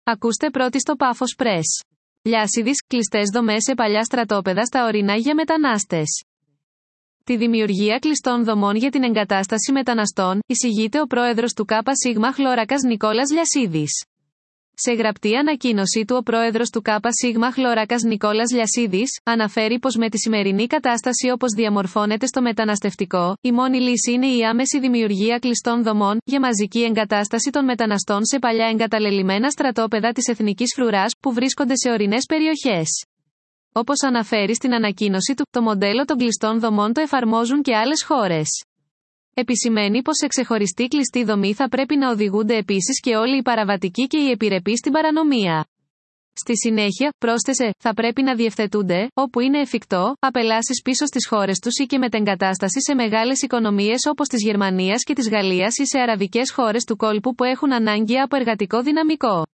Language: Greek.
Ακούστε πρώτη στο Πάφος Press. Λιάσιδης, κλειστές δομές σε παλιά στρατόπεδα στα ορεινά για μετανάστες. Τη δημιουργία κλειστών δομών για την εγκατάσταση μεταναστών, εισηγείται ο πρόεδρος του ΚΣ Χλωράκας Νικόλας Λιασίδης. Σε γραπτή ανακοίνωσή του, ο πρόεδρος του ΚΣ Χλωράκας Νικόλας Λιασίδης αναφέρει πως με τη σημερινή κατάσταση όπως διαμορφώνεται στο μεταναστευτικό, η μόνη λύση είναι η άμεση δημιουργία κλειστών δομών για μαζική εγκατάσταση των μεταναστών σε παλιά εγκαταλελειμμένα στρατόπεδα της εθνικής φρουράς που βρίσκονται σε ορεινές περιοχές. Όπως αναφέρει στην ανακοίνωση του, το μοντέλο των κλειστών δομών το εφαρμόζουν και άλλες χώρες. Επισημαίνει πως σε ξεχωριστή κλειστή δομή θα πρέπει να οδηγούνται επίσης και όλοι οι παραβατικοί και οι επιρρεπείς στην παρανομία. Στη συνέχεια, πρόσθεσε, θα πρέπει να διευθετούνται, όπου είναι εφικτό, απελάσεις πίσω στις χώρες τους ή και μετεγκατάσταση σε μεγάλες οικονομίες όπως της Γερμανίας και της Γαλλίας ή σε αραβικές χώρες του κόλπου που έχουν ανάγκη από εργατικό δυναμικό.